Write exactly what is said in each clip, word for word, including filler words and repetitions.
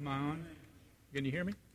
Am I on? Can you hear me?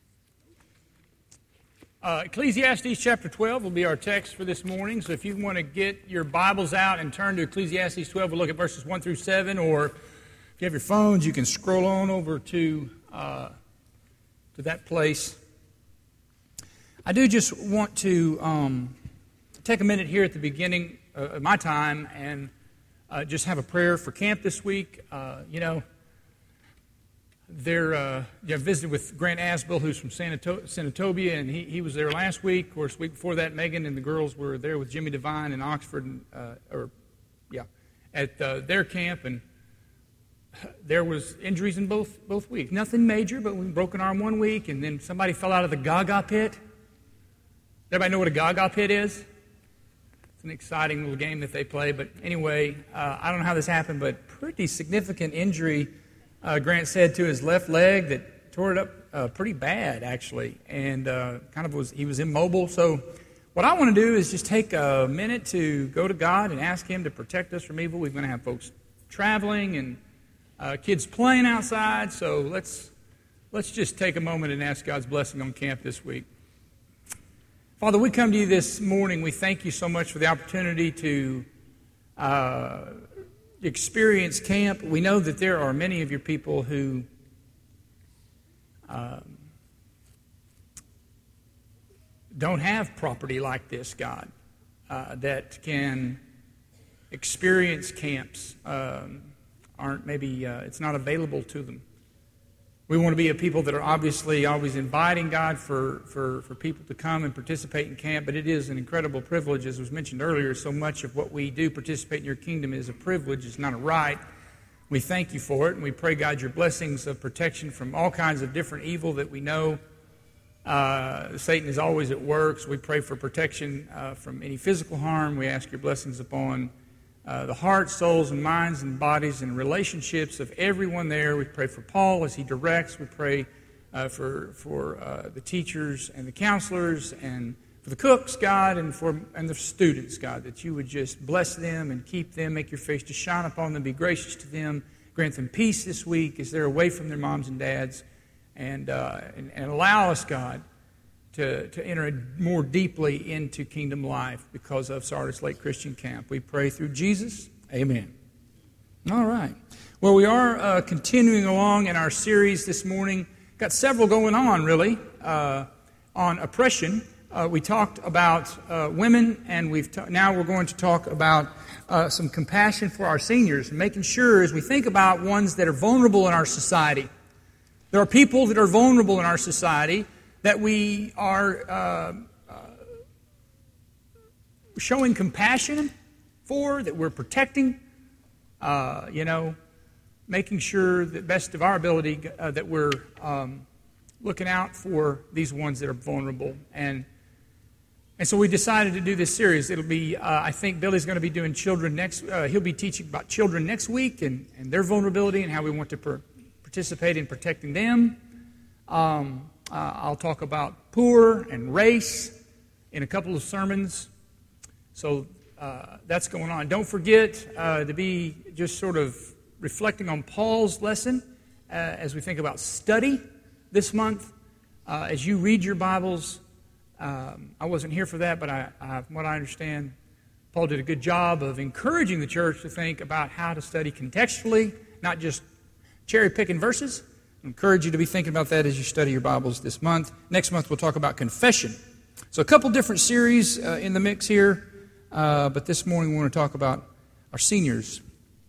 Uh, Ecclesiastes chapter twelve will be our text for this morning. So if you want to get your Bibles out and turn to Ecclesiastes twelve, we'll look at verses one through seven. Or if you have your phones, you can scroll on over to uh, to that place. I do just want to um, take a minute here at the beginning of my time and uh, just have a prayer for camp this week. Uh, you know, There, uh, I visited with Grant Asbill, who's from Senatobia, and he, he was there last week. Of course, the week before that, Megan and the girls were there with Jimmy Devine in Oxford, and, uh, or yeah, at uh, their camp, and there was injuries in both both weeks. Nothing major, but we broke an arm one week, and then somebody fell out of the Gaga pit. Everybody know what a Gaga pit is? It's an exciting little game that they play. But anyway, uh, I don't know how this happened, but pretty significant injury. Uh, Grant said to his left leg that tore it up uh, pretty bad, actually, and uh, kind of was he was immobile. So what I want to do is just take a minute to go to God and ask Him to protect us from evil. We're going to have folks traveling and uh, kids playing outside. So let's let's just take a moment and ask God's blessing on camp this week. Father, we come to you this morning. We thank you so much for the opportunity to Uh, experience camp. We know that there are many of your people who um, don't have property like this, God, uh, that can experience camps. Um, aren't maybe uh, it's not available to them. We want to be a people that are obviously always inviting God for, for, for people to come and participate in camp, but it is an incredible privilege. As was mentioned earlier, so much of what we do participate in your kingdom is a privilege, it's not a right. We thank you for it, and we pray, God, your blessings of protection from all kinds of different evil that we know. Uh, Satan is always at work, so we pray for protection uh, from any physical harm. We ask your blessings upon Uh, the hearts, souls, and minds and bodies and relationships of everyone there. We pray for Paul as he directs. We pray uh, for for uh, the teachers and the counselors and for the cooks, God, and for and the students, God, that you would just bless them and keep them, make your face to shine upon them, be gracious to them, grant them peace this week as they're away from their moms and dads, and uh, and, and allow us, God, To, to enter more deeply into kingdom life because of Sardis Lake Christian Camp. We pray through Jesus. Amen. All right. Well, we are uh, continuing along in our series this morning. Got several going on, really, uh, on oppression. Uh, we talked about uh, women, and we've ta- now we're going to talk about uh, some compassion for our seniors, and making sure as we think about ones that are vulnerable in our society. There are people that are vulnerable in our society that we are uh, uh, showing compassion for, that we're protecting, uh, you know, making sure that best of our ability uh, that we're um, looking out for these ones that are vulnerable. And and so we decided to do this series. It'll be, uh, I think Billy's going to be doing children next, uh, he'll be teaching about children next week and, and their vulnerability and how we want to per- participate in protecting them. Um Uh, I'll talk about poor and race in a couple of sermons. So uh, that's going on. Don't forget uh, to be just sort of reflecting on Paul's lesson uh, as we think about study this month. Uh, as you read your Bibles, um, I wasn't here for that, but I, I, from what I understand, Paul did a good job of encouraging the church to think about how to study contextually, not just cherry-picking verses. I encourage you to be thinking about that as you study your Bibles this month. Next month, we'll talk about confession. So a couple different series uh, in the mix here, uh, but this morning we want to talk about our seniors.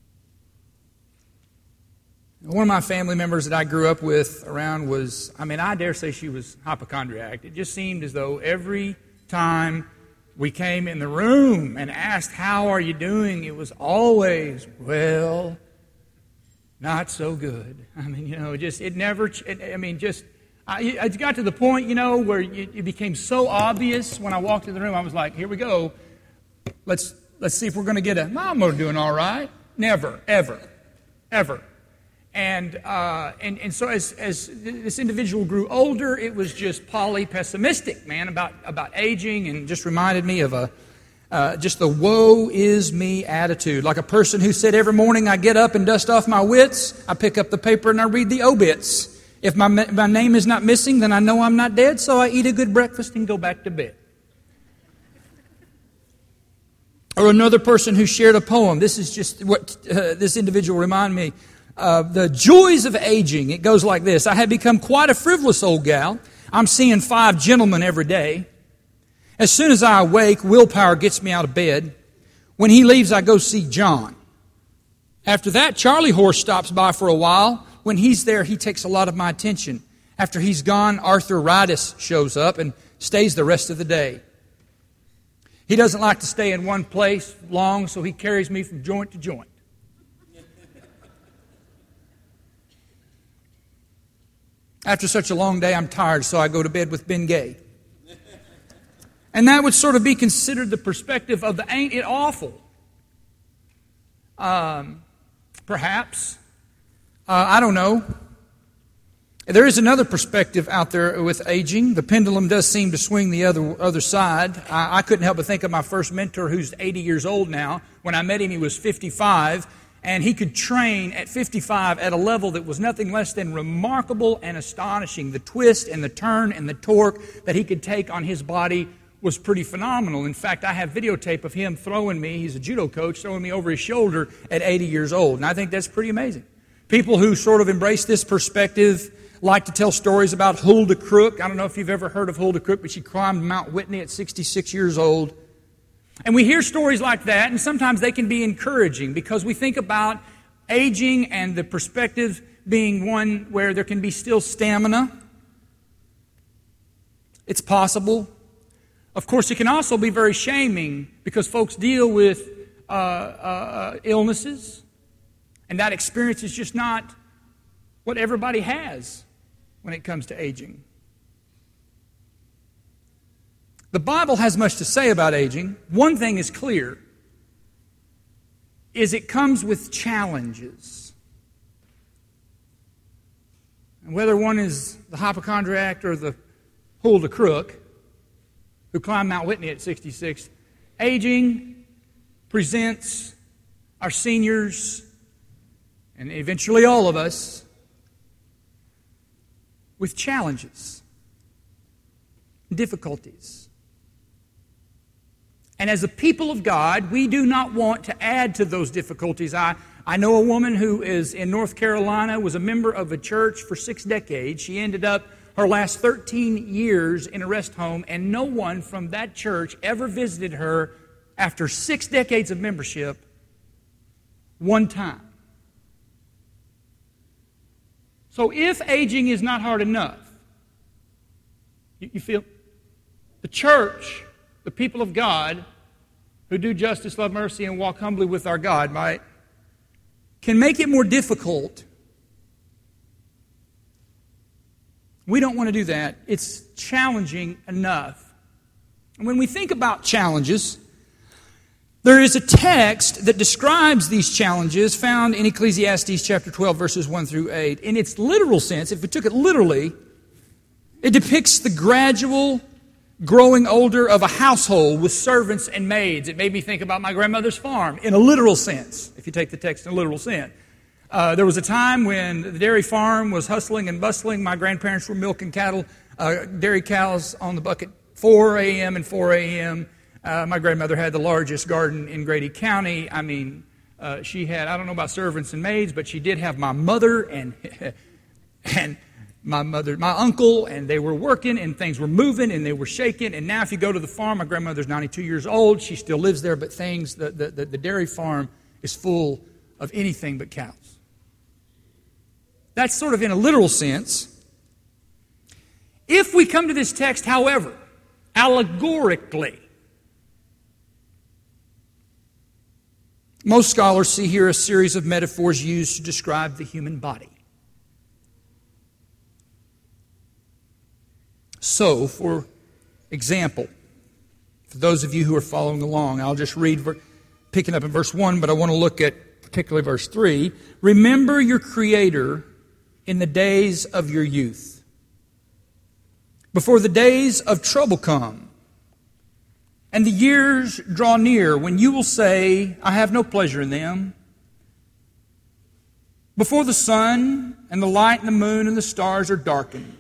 One of my family members that I grew up with around was, I mean, I dare say she was hypochondriac. It just seemed as though every time we came in the room and asked, how are you doing? It was always, well, not so good. I mean, you know, just, it never, it, I mean, just, I, it got to the point, you know, where it, it became so obvious when I walked in the room, I was like, here we go. Let's, let's see if we're going to get a, I'm doing all right. Never, ever, ever. And, uh, and, and so as, as this individual grew older, it was just poly-pessimistic, man, about, about aging, and just reminded me of a, Uh, just the woe is me attitude. Like a person who said, every morning I get up and dust off my wits, I pick up the paper and I read the obits. If my, my name is not missing, then I know I'm not dead, so I eat a good breakfast and go back to bed. Or another person who shared a poem. This is just what uh, this individual reminded me of. The joys of aging. It goes like this. I have become quite a frivolous old gal. I'm seeing five gentlemen every day. As soon as I awake, willpower gets me out of bed. When he leaves, I go see John. After that, Charlie Horse stops by for a while. When he's there, he takes a lot of my attention. After he's gone, arthritis shows up and stays the rest of the day. He doesn't like to stay in one place long, so he carries me from joint to joint. After such a long day, I'm tired, so I go to bed with Ben Gay. And that would sort of be considered the perspective of the ain't it awful. Um, perhaps. Uh, I don't know. There is another perspective out there with aging. The pendulum does seem to swing the other other side. I, I couldn't help but think of my first mentor, who's eighty years old now. When I met him, he was fifty-five, and he could train at fifty-five at a level that was nothing less than remarkable and astonishing. The twist and the turn and the torque that he could take on his body was pretty phenomenal. In fact, I have videotape of him throwing me, he's a judo coach, throwing me over his shoulder at eighty years old. And I think that's pretty amazing. People who sort of embrace this perspective like to tell stories about Hulda Crook. I don't know if you've ever heard of Hulda Crook, but she climbed Mount Whitney at sixty-six years old. And we hear stories like that, and sometimes they can be encouraging because we think about aging and the perspective being one where there can be still stamina. It's possible. Of course, it can also be very shaming because folks deal with uh, uh, illnesses, and that experience is just not what everybody has when it comes to aging. The Bible has much to say about aging. One thing is clear, is it comes with challenges. And whether one is the hypochondriac or the Hulda Crook, who climbed Mount Whitney at sixty-six, aging presents our seniors, and eventually all of us, with challenges, difficulties. And as a people of God, we do not want to add to those difficulties. I, I know a woman who is in North Carolina, was a member of a church for six decades. She ended up her last thirteen years in a rest home, and no one from that church ever visited her after six decades of membership one time. So if aging is not hard enough, you, you feel the church, the people of God who do justice, love mercy, and walk humbly with our God, right, can make it more difficult. We don't want to do that. It's challenging enough. And when we think about challenges, there is a text that describes these challenges found in Ecclesiastes chapter twelve, verses one through eight. In its literal sense, if we took it literally, it depicts the gradual growing older of a household with servants and maids. It made me think about my grandmother's farm in a literal sense, if you take the text in a literal sense. Uh, there was a time when the dairy farm was hustling and bustling. My grandparents were milking cattle, uh, dairy cows on the bucket, four a.m. and four a.m., Uh, my grandmother had the largest garden in Grady County. I mean, uh, she had, I don't know about servants and maids, but she did have my mother and and my mother, my uncle, and they were working and things were moving and they were shaking. And now if you go to the farm, my grandmother's ninety-two years old. She still lives there, but things, the, the, the dairy farm is full of anything but cows. That's sort of in a literal sense. If we come to this text, however, allegorically, most scholars see here a series of metaphors used to describe the human body. So, for example, for those of you who are following along, I'll just read, picking up in verse one, but I want to look at particularly verse three. Remember your Creator in the days of your youth, before the days of trouble come, and the years draw near when you will say, I have no pleasure in them. before the sun and the light and the moon and the stars are darkened.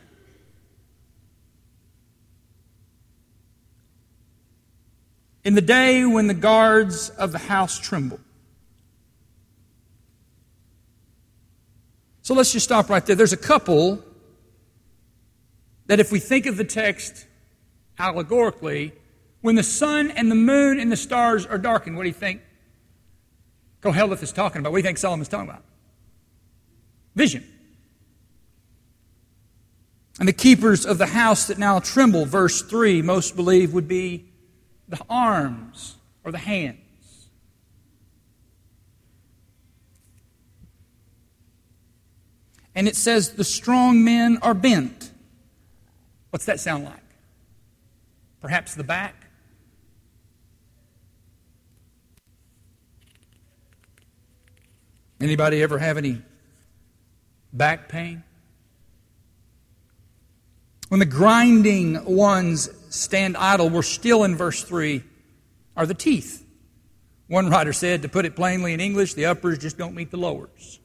In the day when the guards of the house tremble. So let's just stop right there. There's a couple that if we think of the text allegorically, when the sun and the moon and the stars are darkened, what do you think Koheleth is talking about? What do you think Solomon's talking about? Vision. And the keepers of the house that now tremble, verse three, most believe would be the arms or the hands. And it says the strong men are bent. What's that sound like? Perhaps the back? Anybody ever have any back pain? When the grinding ones stand idle, we're still in verse three, are the teeth. One writer said, to put it plainly in English, the uppers just don't meet the lowers.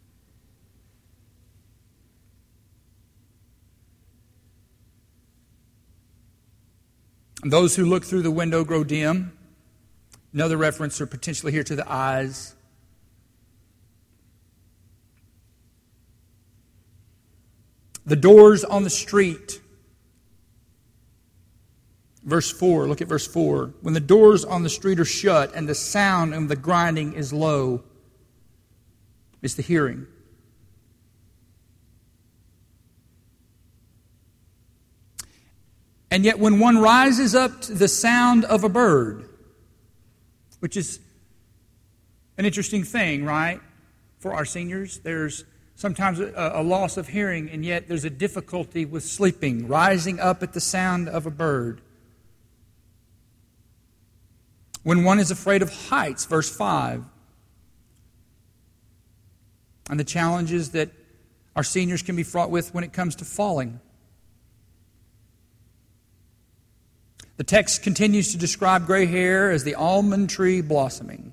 And those who look through the window grow dim. Another reference, or potentially here, to the eyes. The doors on the street. Verse four, look at verse four. When the doors on the street are shut and the sound of the grinding is low, it's the hearing. And yet when one rises up to the sound of a bird, which is an interesting thing, right? For our seniors, there's sometimes a, a loss of hearing, and yet there's a difficulty with sleeping, rising up at the sound of a bird. When one is afraid of heights, verse five, and the challenges that our seniors can be fraught with when it comes to falling. The text continues to describe gray hair as the almond tree blossoming.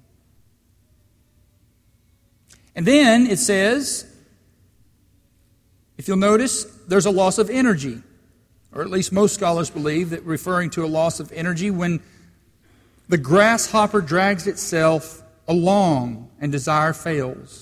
And then it says, if you'll notice, there's a loss of energy. Or at least most scholars believe that referring to a loss of energy when the grasshopper drags itself along and desire fails.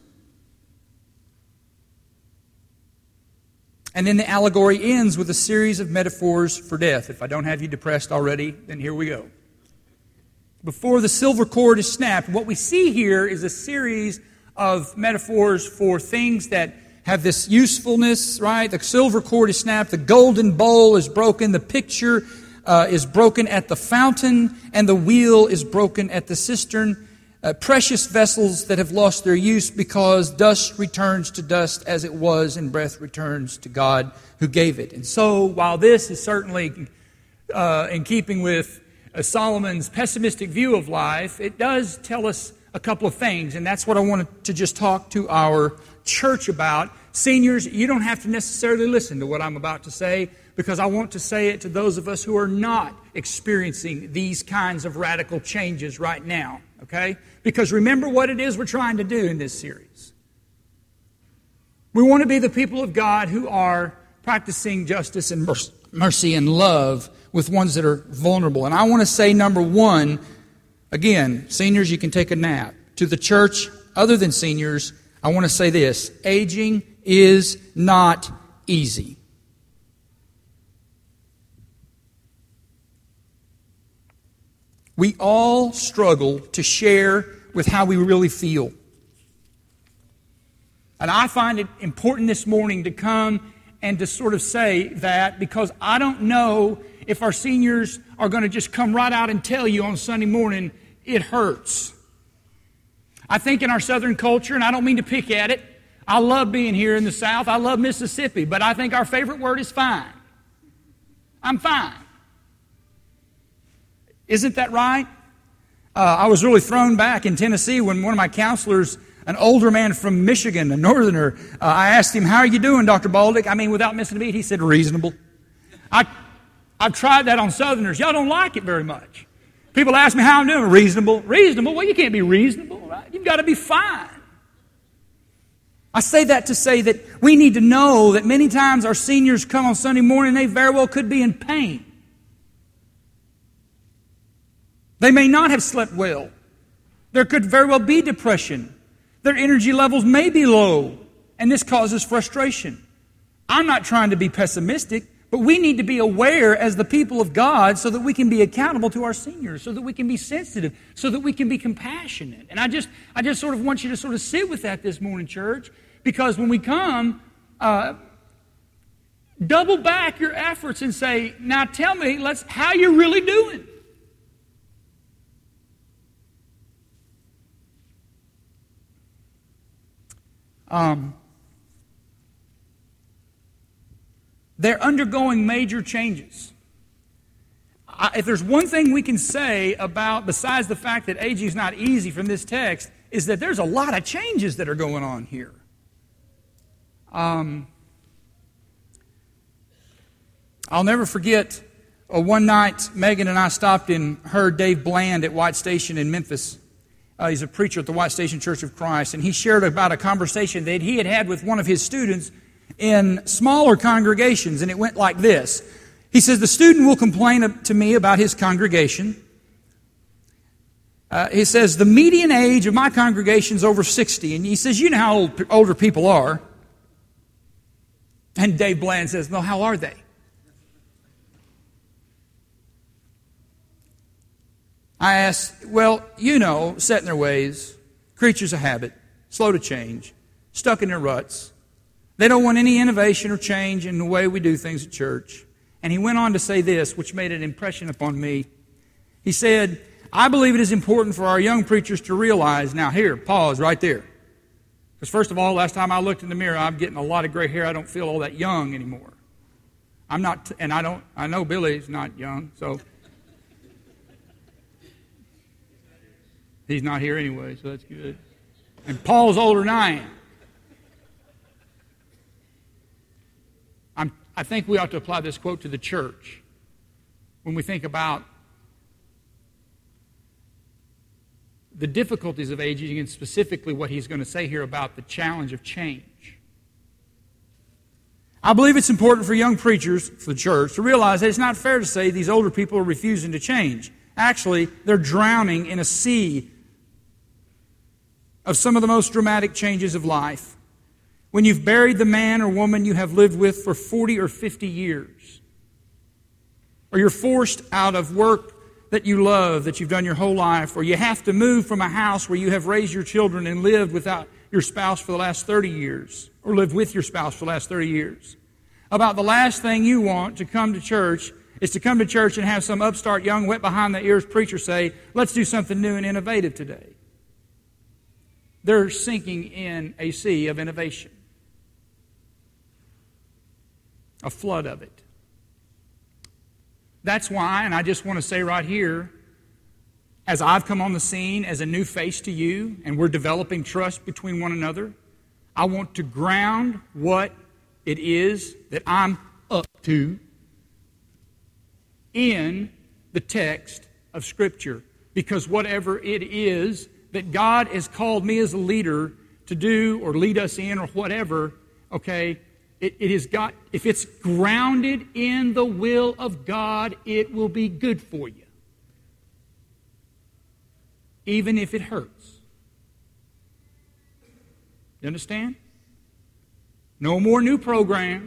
And then the allegory ends with a series of metaphors for death. If I don't have you depressed already, then here we go. Before the silver cord is snapped, what we see here is a series of metaphors for things that have this usefulness, right? The silver cord is snapped, the golden bowl is broken, the picture uh, is broken at the fountain, and the wheel is broken at the cistern. Uh, precious vessels that have lost their use because dust returns to dust as it was and breath returns to God who gave it. And so while this is certainly uh, in keeping with uh, Solomon's pessimistic view of life, it does tell us a couple of things, and that's what I wanted to just talk to our church about. Seniors, you don't have to necessarily listen to what I'm about to say, because I want to say it to those of us who are not experiencing these kinds of radical changes right now, okay? Because remember what it is we're trying to do in this series. We want to be the people of God who are practicing justice and mercy and love with ones that are vulnerable. And I want to say, number one, again, seniors, you can take a nap. To the church, other than seniors, I want to say this: aging is not easy. We all struggle to share with how we really feel. And I find it important this morning to come and to sort of say that, because I don't know if our seniors are going to just come right out and tell you on Sunday morning, it hurts. I think in our Southern culture, and I don't mean to pick at it, I love being here in the South, I love Mississippi, but I think our favorite word is fine. I'm fine. Isn't that right? Uh, I was really thrown back in Tennessee when one of my counselors, an older man from Michigan, a northerner, uh, I asked him, "How are you doing, Doctor Baldick?" I mean, without missing a beat, he said, "Reasonable." I, I've tried that on Southerners. Y'all don't like it very much. People ask me how I'm doing. Reasonable. Reasonable? Well, you can't be reasonable, right? You've got to be fine. I say that to say that we need to know that many times our seniors come on Sunday morning, they very well could be in pain. They may not have slept well. There could very well be depression. Their energy levels may be low, and this causes frustration. I'm not trying to be pessimistic, but we need to be aware as the people of God so that we can be accountable to our seniors, so that we can be sensitive, so that we can be compassionate. And I just I just sort of want you to sort of sit with that this morning, church, because when we come, uh, double back your efforts and say, now tell me, let's how you really doing? Um, they're undergoing major changes. I, if there's one thing we can say about, besides the fact that aging is not easy from this text, is that there's a lot of changes that are going on here. Um, I'll never forget uh, one night Megan and I stopped and heard Dave Bland at White Station in Memphis. Uh, he's a preacher at the White Station Church of Christ, and he shared about a conversation that he had had with one of his students in smaller congregations, and it went like this. He says, the student will complain to me about his congregation. Uh, he says, the median age of my congregation is over sixty, and he says, you know how old, older people are. And Dave Bland says, no, how are they? I asked, well, you know, set in their ways, creatures of habit, slow to change, stuck in their ruts. They don't want any innovation or change in the way we do things at church. And he went on to say this, which made an impression upon me. He said, I believe it is important for our young preachers to realize, now here, pause right there. Because first of all, last time I looked in the mirror, I'm getting a lot of gray hair. I don't feel all that young anymore. I'm not, and I don't, I know Billy's not young, so... He's not here anyway, so that's good. And Paul's older than I am. I'm, I think we ought to apply this quote to the church when we think about the difficulties of aging and specifically what he's going to say here about the challenge of change. I believe it's important for young preachers, for the church, to realize that it's not fair to say these older people are refusing to change. Actually, they're drowning in a sea of some of the most dramatic changes of life. When you've buried the man or woman you have lived with for forty or fifty years, or you're forced out of work that you love, that you've done your whole life, or you have to move from a house where you have raised your children and lived without your spouse for the last thirty years, or lived with your spouse for the last thirty years. About the last thing you want to come to church is to come to church and have some upstart young wet behind the ears preacher say, let's do something new and innovative today. They're sinking in a sea of innovation. A flood of it. That's why, and I just want to say right here, as I've come on the scene as a new face to you, and we're developing trust between one another, I want to ground what it is that I'm up to in the text of Scripture. Because whatever it is that God has called me as a leader to do or lead us in or whatever, okay, it, it has got, if it's grounded in the will of God, it will be good for you. Even if it hurts. You understand? No more new programs.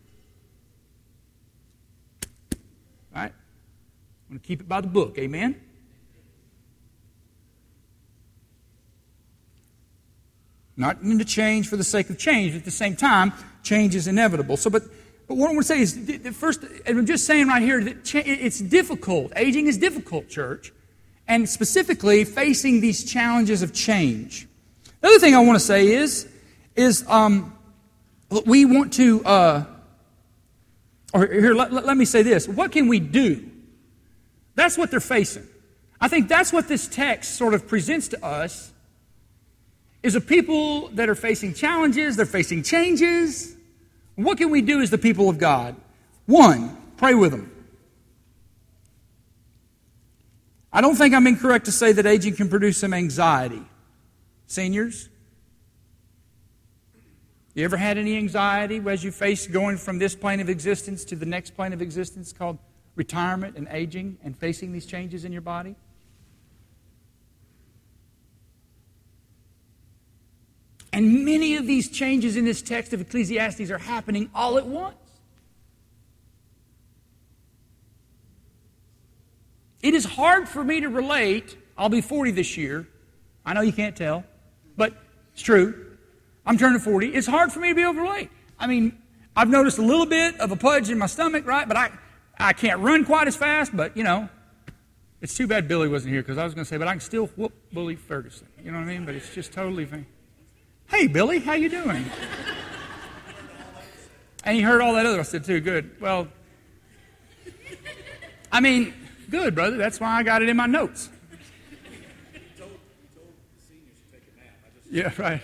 All right? I'm going to keep it by the book. Amen? Not into change for the sake of change. At the same time, change is inevitable. So, but, but what I want to say is, first, I'm just saying right here that it's difficult. Aging is difficult, church. And specifically, facing these challenges of change. The other thing I want to say is, is um, we want to, uh, or here, let, let me say this. What can we do? That's what they're facing. I think that's what this text sort of presents to us, is a people that are facing challenges, they're facing changes. What can we do as the people of God? One, pray with them. I don't think I'm incorrect to say that aging can produce some anxiety. Seniors, You ever had any anxiety as you face going from this plane of existence to the next plane of existence called retirement and aging and facing these changes in your body? And many of these changes in this text of Ecclesiastes are happening all at once. It is hard for me to relate. I'll be forty this year. I know you can't tell, but it's true. I'm turning forty. It's hard for me to be able to relate. I mean, I've noticed a little bit of a pudge in my stomach, right? But I, I can't run quite as fast, but, you know, it's too bad Billy wasn't here because I was going to say, but I can still whoop Bully Ferguson. You know what I mean? But it's just totally fine. Hey, Billy, how you doing? And he heard all that other stuff too. Good. Well, I mean, good, brother. That's why I got it in my notes. Yeah, right.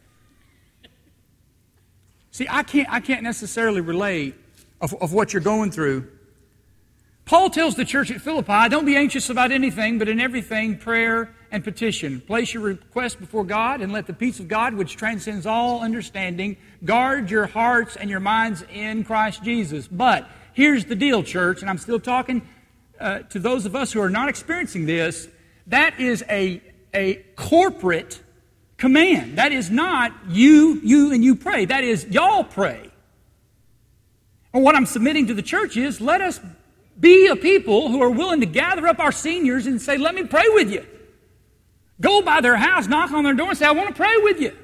See, I can't, I can't necessarily relate of, of what you're going through. Paul tells the church at Philippi, don't be anxious about anything, but in everything, prayer and petition. Place your request before God, and let the peace of God, which transcends all understanding, guard your hearts and your minds in Christ Jesus. But here's the deal, church, and I'm still talking uh, to those of us who are not experiencing this. That is a, a corporate command. That is not you, you, and you pray. That is y'all pray. And what I'm submitting to the church is, let us be a people who are willing to gather up our seniors and say, let me pray with you. Go by their house, knock on their door and say, I want to pray with you.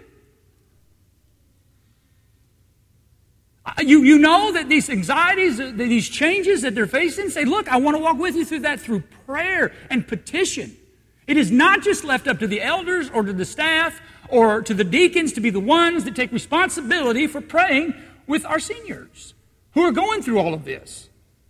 You, you know that these anxieties, these changes that they're facing, say, look, I want to walk with you through that through prayer and petition. It is not just left up to the elders or to the staff or to the deacons to be the ones that take responsibility for praying with our seniors who are going through all of this.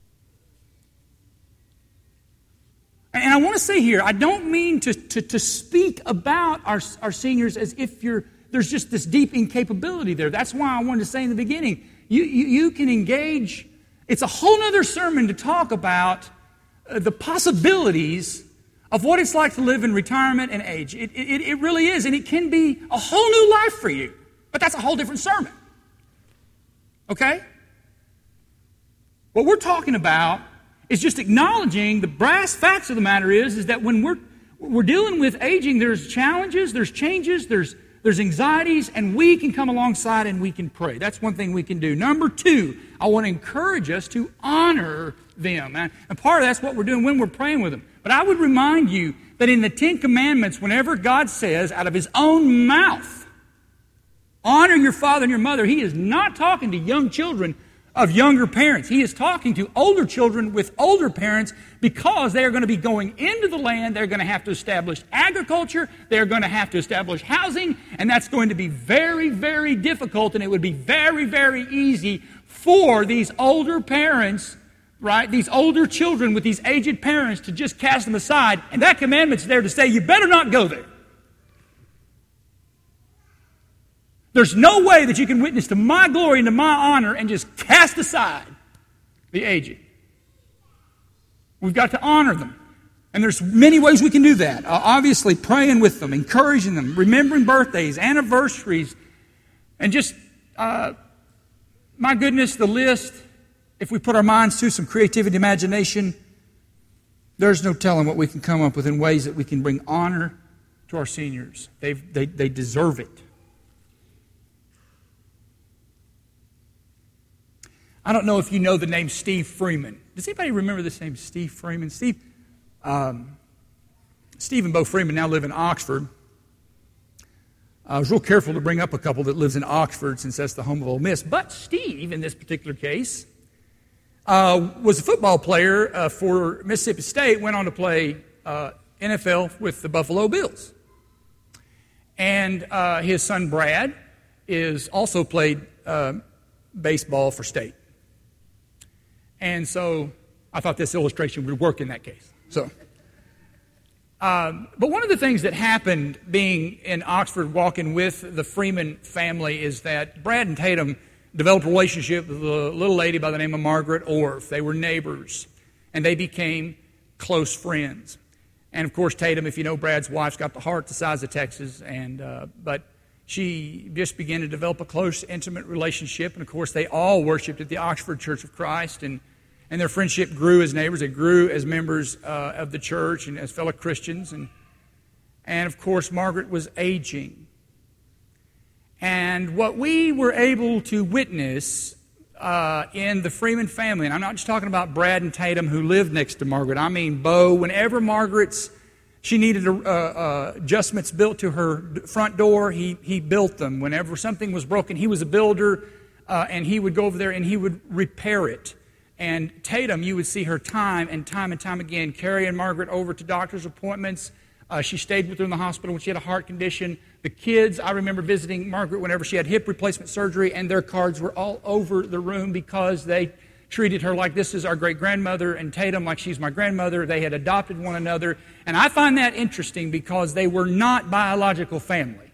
And I want to say here, I don't mean to, to, to speak about our, our seniors as if you're there's just this deep incapability there. That's why I wanted to say in the beginning, you, you, you can engage. It's a whole other sermon to talk about uh, the possibilities of what it's like to live in retirement and age. It, it, it really is, and it can be a whole new life for you. But that's a whole different sermon. Okay? What we're talking about is just acknowledging the brass facts of the matter is, is that when we're we're dealing with aging, there's challenges, there's changes, there's there's anxieties, and we can come alongside and we can pray. That's one thing we can do. Number two, I want to encourage us to honor them. And part of that's what we're doing when we're praying with them. But I would remind you that in the Ten Commandments, whenever God says out of His own mouth, honor your father and your mother, He is not talking to young children of younger parents. He is talking to older children with older parents because they are going to be going into the land. They're going to have to establish agriculture. They're going to have to establish housing. And that's going to be very, very difficult. And it would be very, very easy for these older parents, right, these older children with these aged parents to just cast them aside. And that commandment's there to say, you better not go there. There's no way that you can witness to my glory and to my honor and just cast aside the aged. We've got to honor them. And there's many ways we can do that. Uh, obviously, praying with them, encouraging them, remembering birthdays, anniversaries, and just, uh, my goodness, the list, if we put our minds to some creativity, imagination, there's no telling what we can come up with in ways that we can bring honor to our seniors. They've, they, they deserve it. I don't know if you know the name Steve Freeman. Does anybody remember this name, Steve Freeman? Steve, um, Steve and Bo Freeman now live in Oxford. I was real careful to bring up a couple that lives in Oxford since that's the home of Ole Miss. But Steve, in this particular case, uh, was a football player uh, for Mississippi State, went on to play uh, N F L with the Buffalo Bills. And uh, his son Brad is also played uh, baseball for State. And so I thought this illustration would work in that case. So, um, but one of the things that happened being in Oxford walking with the Freeman family is that Brad and Tatum developed a relationship with a little lady by the name of Margaret Orff. They were neighbors, and they became close friends. And of course, Tatum, if you know Brad's wife's got the heart the size of Texas, and uh, but she just began to develop a close, intimate relationship. And, of course, they all worshiped at the Oxford Church of Christ. And, and their friendship grew as neighbors. They grew as members uh, of the church and as fellow Christians. And, and, of course, Margaret was aging. And what we were able to witness uh, in the Freeman family, and I'm not just talking about Brad and Tatum who lived next to Margaret. I mean Bo. Whenever Margaret's She needed uh, uh, adjustments built to her front door. He he built them. Whenever something was broken, he was a builder, uh, and he would go over there and he would repair it. And Tatum, you would see her time and time and time again carrying Margaret over to doctor's appointments. Uh, she stayed with her in the hospital when she had a heart condition. The kids, I remember visiting Margaret whenever she had hip replacement surgery, and their cards were all over the room because they treated her like this is our great-grandmother, and Tatum like she's my grandmother. They had adopted one another. And I find that interesting because they were not biological family.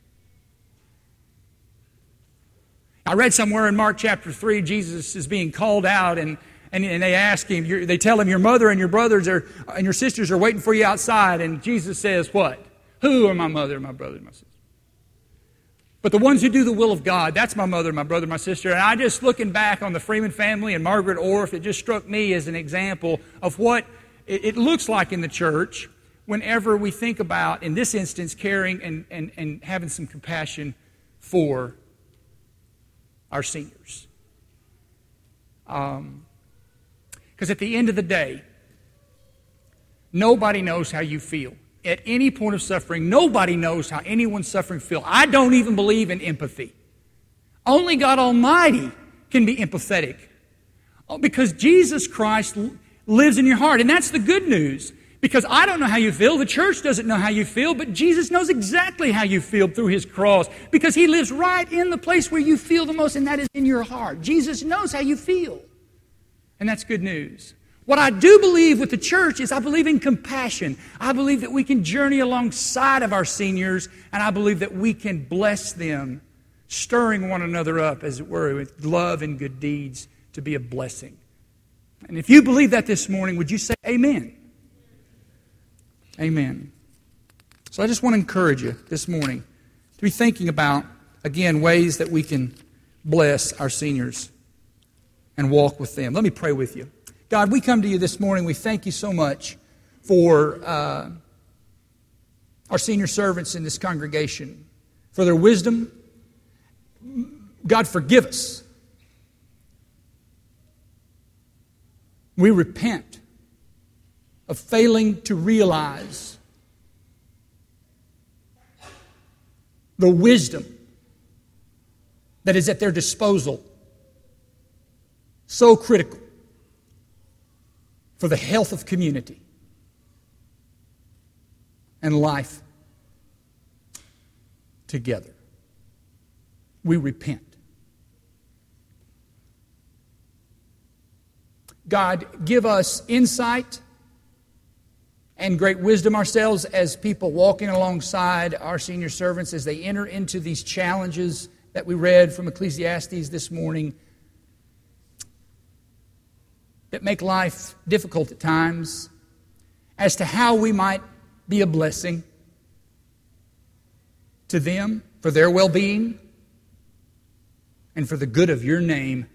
I read somewhere in Mark chapter three, Jesus is being called out, and, and, and they ask him, they tell him, your mother and your brothers are, and your sisters are waiting for you outside. And Jesus says, what? Who are my mother, my brother, and my sister? But the ones who do the will of God, that's my mother, my brother, my sister. And I just, looking back on the Freeman family and Margaret Orff, it just struck me as an example of what it looks like in the church whenever we think about, in this instance, caring and, and, and having some compassion for our seniors. Um, because at the end of the day, nobody knows how you feel. At any point of suffering, nobody knows how anyone's suffering feels. I don't even believe in empathy. Only God Almighty can be empathetic. Because Jesus Christ lives in your heart. And that's the good news. Because I don't know how you feel. The church doesn't know how you feel. But Jesus knows exactly how you feel through His cross. Because He lives right in the place where you feel the most, and that is in your heart. Jesus knows how you feel. And that's good news. What I do believe with the church is I believe in compassion. I believe that we can journey alongside of our seniors, and I believe that we can bless them, stirring one another up, as it were, with love and good deeds to be a blessing. And if you believe that this morning, would you say amen? Amen. So I just want to encourage you this morning to be thinking about, again, ways that we can bless our seniors and walk with them. Let me pray with you. God, we come to you this morning. We thank you so much for uh, our senior servants in this congregation, for their wisdom. God, forgive us. We repent of failing to realize the wisdom that is at their disposal, so critical for the health of community and life together. We repent. God, give us insight and great wisdom ourselves as people walking alongside our senior servants as they enter into these challenges that we read from Ecclesiastes this morning that make life difficult at times, as to how we might be a blessing to them for their well-being and for the good of your name.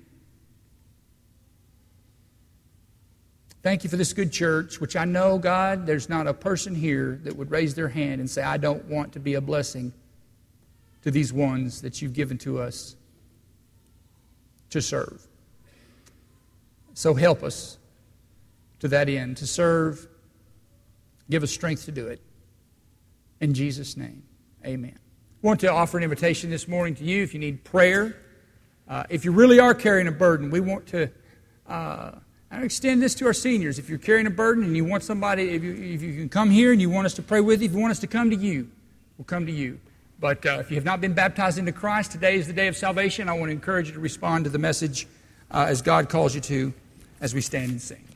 Thank you for this good church, which I know, God, there's not a person here that would raise their hand and say, I don't want to be a blessing to these ones that you've given to us to serve. So help us to that end, to serve. Give us strength to do it. In Jesus' name, amen. I want to offer an invitation this morning to you if you need prayer. Uh, if you really are carrying a burden, we want to uh, extend this to our seniors. If you're carrying a burden and you want somebody, if you, if you can come here and you want us to pray with you, if you want us to come to you, we'll come to you. But uh, if you have not been baptized into Christ, today is the day of salvation. I want to encourage you to respond to the message uh, as God calls you to as we stand and sing.